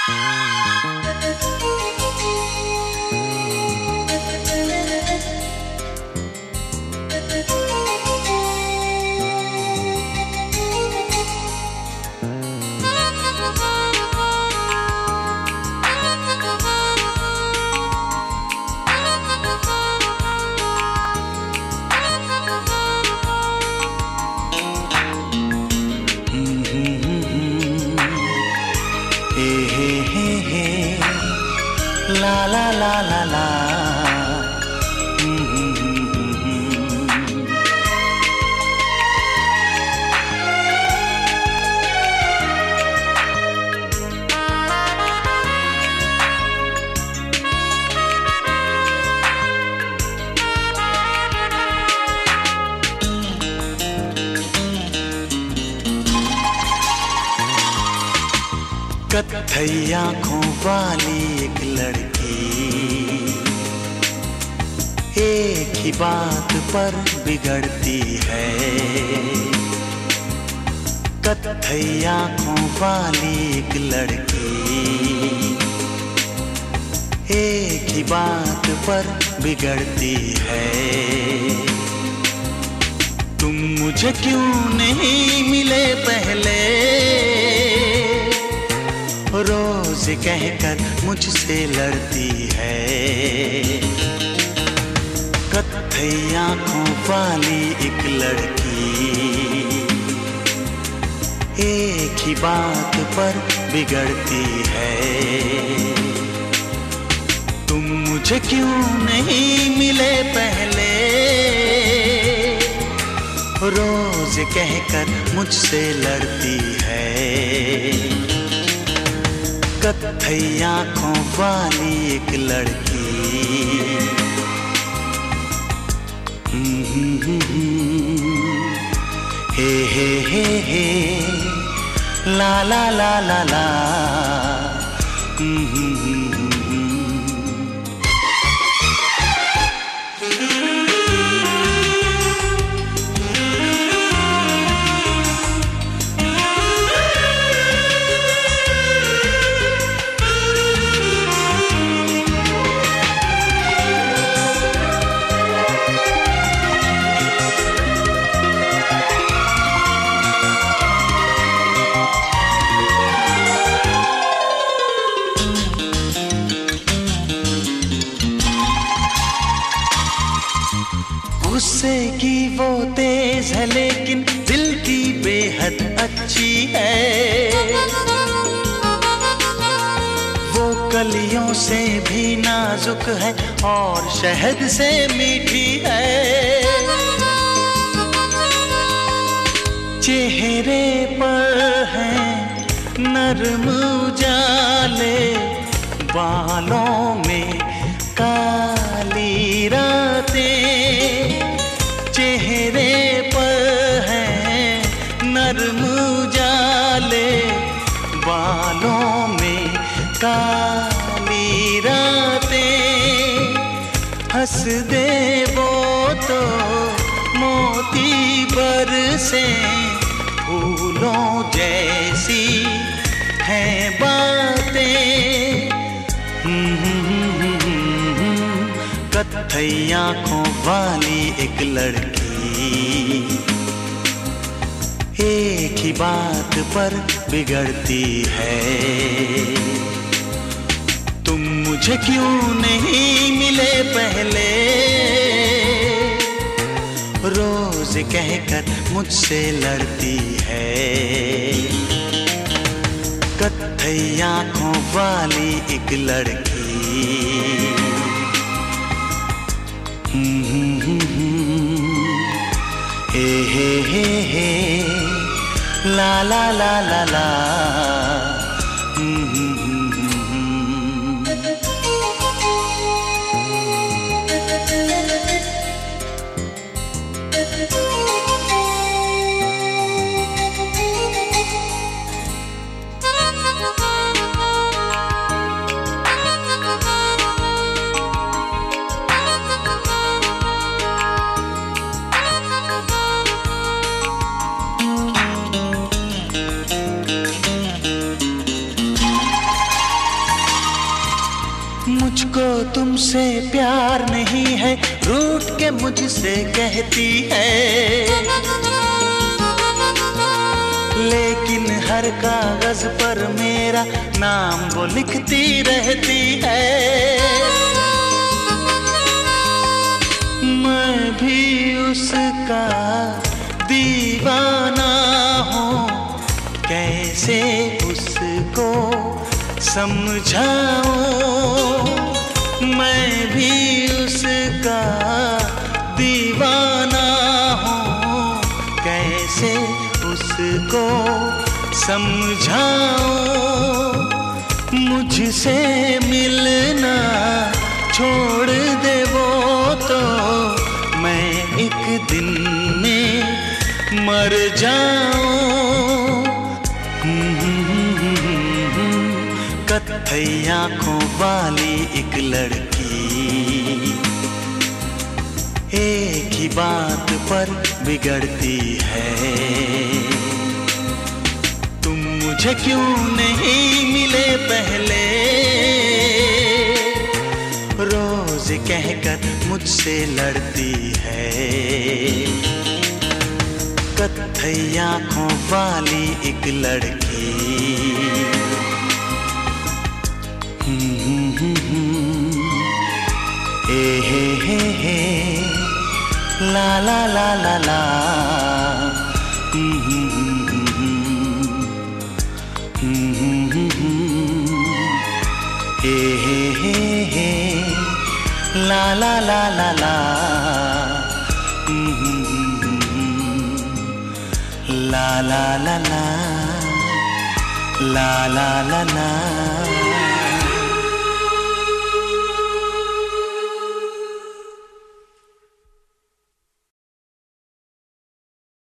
ला ला ला ला ला। कत्थई आँखों वाली एक लड़की एक ही बात पर बिगड़ती है। कत्थई आँखों वाली एक लड़की एक ही बात पर बिगड़ती है। तुम मुझे क्यों नहीं मिले पहले, रोज कहकर मुझसे लड़ती है। कत्थई आँखों वाली एक लड़की एक ही बात पर बिगड़ती है। तुम मुझे क्यों नहीं मिले पहले, रोज कहकर मुझसे लड़ती है। कत्थई आँखों वाली एक लड़की। हे ला ला ला ला ला। गुस्से की वो तेज है लेकिन दिल की बेहद अच्छी है। वो कलियों से भी नाजुक है और शहद से मीठी है। चेहरे पर है नरम उजाले, बालों में काली रातें। चेहरे पर है नरम उजाले, बालों में काली रातें। हंस दे वो तो मोती बरसे, फूलों जैसी हैं बातें। कत्थई आँखों वाली एक लड़की एक ही बात पर बिगड़ती है। तुम मुझे क्यों नहीं मिले पहले, रोज कहकर मुझसे लड़ती है। कत्थई आँखों वाली एक लड़की। हे ला ला ला ला ला। प्यार नहीं है, रूठ के मुझसे कहती है। लेकिन हर कागज पर मेरा नाम वो लिखती रहती है। मैं भी उसका दीवाना हूँ, कैसे उसको समझाऊं। मैं भी उसका दीवाना हूँ, कैसे उसको समझाऊं। मुझसे मिलना छोड़ दे वो तो मैं एक दिन में मर जाऊं। कत्थई आंखों वाली एक लड़की एक ही बात पर बिगड़ती है। तुम मुझे क्यों नहीं मिले पहले, रोज कहकर मुझसे लड़ती है। कत्थई आंखों वाली एक लड़की। हे ला ला ला ला ला। हे ला ला ला ला ला। ला ला ला ला ला ला ला ला।